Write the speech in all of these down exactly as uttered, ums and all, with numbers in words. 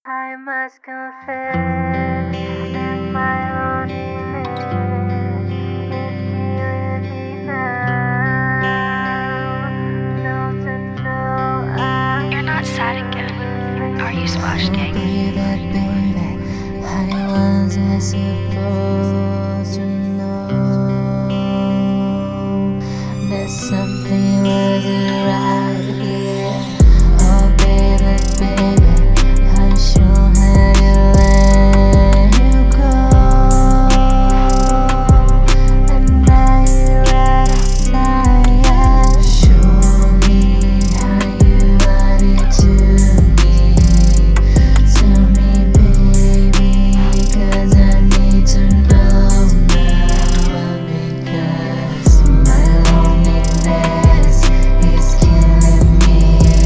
I must confess that my loneliness is killing me now. Don't you know I You're not sad again, are you, Splash Gang? Baby, baby, how was I supposed to know that something wasn't right here? Oh, baby, baby, I sure had to let you go, and now you're out of sight. Show me how you want it to be. Tell me, baby, 'cause I need to know now, because my loneliness is killing me.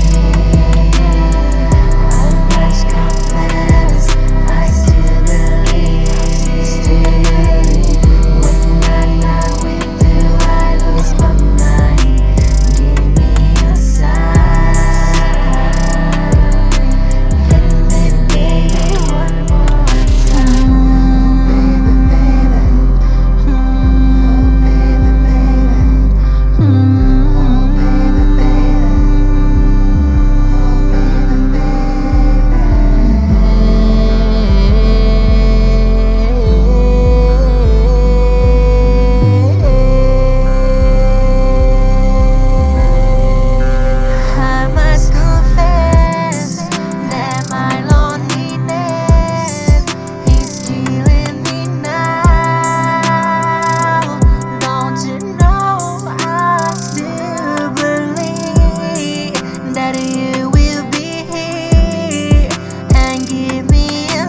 I must confess, I still believe, still believe. When I'm not with you, I lose my mind. Give me a sign. Hit me, baby, one more time. Baby, baby. Oh, baby, baby. Oh, baby, baby. I must confess that my loneliness is killing me now. Don't you know I still believe that you will be here and give me a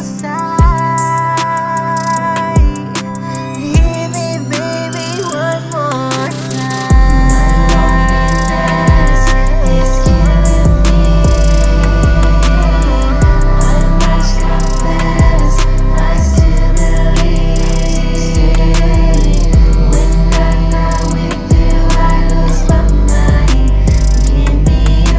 sign. Hear me, baby, one more time. It's killing me. I must confess, I still believe. When I'm not with you, I lose my mind. Give me a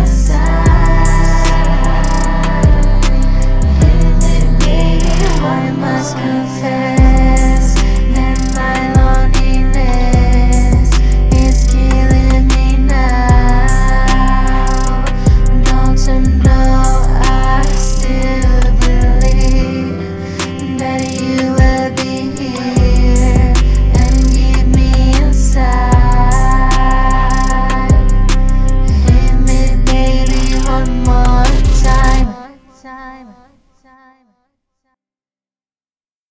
sign. Hit me, baby, I must confess that my loneliness is killing me now. Don't you know I still believe that you will be here and give me a sign. Hit me, baby, one more time. Time, time.